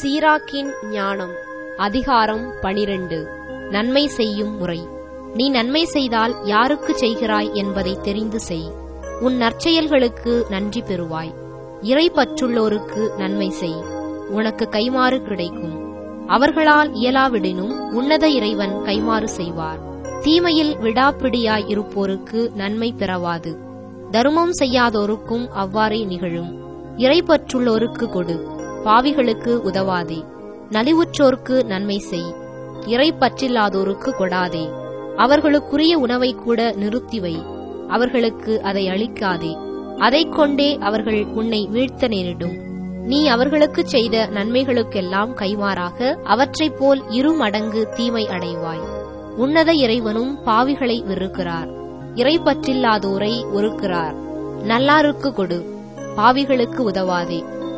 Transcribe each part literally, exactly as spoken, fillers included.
சீராக்கின் ஞானம். அதிகாரம் பனிரெண்டு. நன்மை செய்யும் முறை. நீ நன்மை செய்தால் யாருக்கு செய்கிறாய் என்பதை தெரிந்து செய். உன் நற்செயல்களுக்கு நன்றி பெறுவாய். இறை பற்றுள்ளோருக்கு நன்மை செய், உனக்கு கைமாறு கிடைக்கும். அவர்களால் இயலாவிடினும் உன்னத இறைவன் கைமாறு செய்வார். தீமையில் விடாப்பிடியாய் இருப்போருக்கு நன்மை பிறவாது. தருமம் செய்யாதோருக்கும் அவ்வாறே நிகழும். இறை பற்றுள்ளோருக்கு கொடு, பாவிகளுக்கு உதவாதே. நலிவுற்றோர்க்கு நன்மை செய், இறை பற்றில்லாதோருக்கு கொடாதே. அவர்களுக்குரிய உணவை கூட நிறுத்தி வை, அவர்களுக்கு அதை அளிக்காதே. அதைக் கொண்டே அவர்கள் உன்னை வீழ்த்த நேரிடும். நீ அவர்களுக்குச் செய்த நன்மைகளுக்கெல்லாம் கைமாறாக அவற்றைப் போல் இரு மடங்கு தீமை அடைவாய். உன்னத இறைவனும் பாவிகளை வெறுக்கிறார், இறை பற்றில்லாதோரை ஒறுக்கிறார். நல்லாருக்கு கொடு, பாவிகளுக்கு உதவாதே.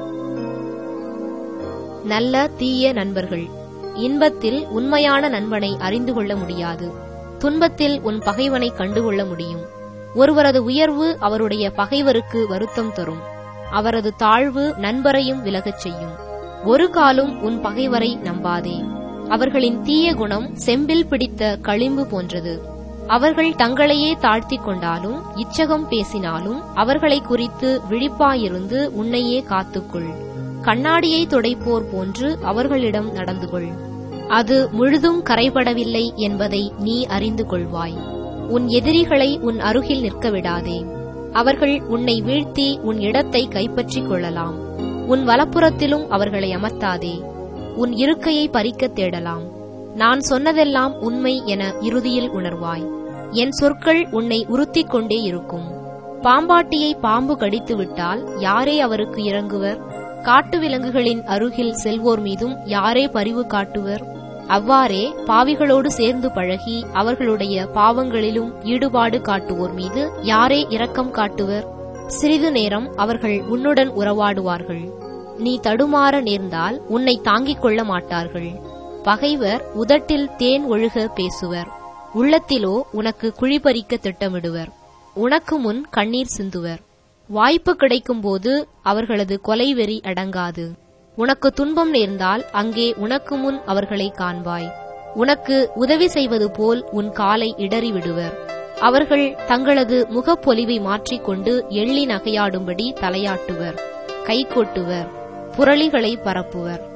நல்ல தீய நண்பர்கள். இன்பத்தில் உண்மையான நண்பனை அறிந்து கொள்ள முடியாது, துன்பத்தில் உன் பகைவனை கண்டுகொள்ள முடியும். ஒருவரது உயர்வு அவருடைய பகைவருக்கு வருத்தம் தரும், அவரது தாழ்வு நண்பரையும் விலகச் செய்யும். ஒரு காலும் உன் பகைவரை நம்பாதே, அவர்களின் தீய குணம் செம்பில் பிடித்த களிம்பு போன்றது. அவர்கள் தங்களையே தாழ்த்திக் கொண்டாலும் இச்சகம் பேசினாலும் அவர்களை குறித்து விழிப்பாயிருந்து உன்னையே காத்துக்கொள். கண்ணாடியை துடைப்போர் போன்று அவர்களிடம் நடந்து கொள். அது முழுதும் கரைபடவில்லை என்பதை நீ அறிந்து கொள்வாய். உன் எதிரிகளை உன் அருகில் நிற்க விடாதே, அவர்கள் உன்னை வீழ்த்தி உன் இடத்தை கைப்பற்றிக் கொள்ளலாம். உன் வலப்புறத்திலும் அவர்களை அமர்த்தாதே, உன் இருக்கையை பறிக்கத் தேடலாம். நான் சொன்னதெல்லாம் உண்மை என இறுதியில் உணர்வாய். என் சொற்கள் உன்னை உறுத்திக் கொண்டே இருக்கும். பாம்பாட்டியை பாம்பு கடித்து விட்டால் யாரே அவருக்கு இறங்குவர்? காட்டு விலங்குகளின் அருகில் செல்வோர் மீதும் யாரே பரிவு காட்டுவர்? அவ்வாறே பாவிகளோடு சேர்ந்து பழகி அவர்களுடைய பாவங்களிலும் ஈடுபாடு காட்டுவோர் மீது யாரே இரக்கம் காட்டுவர்? சிறிது நேரம் அவர்கள் உன்னுடன் உறவாடுவார்கள். நீ தடுமாற நேர்ந்தால் உன்னை தாங்கிக் கொள்ள மாட்டார்கள். பகைவர் உதட்டில் தேன் ஒழுக பேசுவர், உள்ளத்திலோ உனக்கு குழிபறிக்க திட்டமிடுவர். உனக்கு முன் கண்ணீர் சிந்துவர். வாய்ப்பு கிடைக்கும்போது அவர்களது கொலைவெறி அடங்காது. உனக்கு துன்பம் நேர்ந்தால் அங்கே உனக்கு முன் அவர்களை காண்பாய். உனக்கு உதவி செய்வது போல் உன் காலை இடறி விடுவர். அவர்கள் தங்களது முகப்பொலிவை மாற்றிக்கொண்டு எள்ளி நகையாடும்படி தலையாட்டுவர், கைகொட்டுவர், புரளிகளை பரப்புவர்.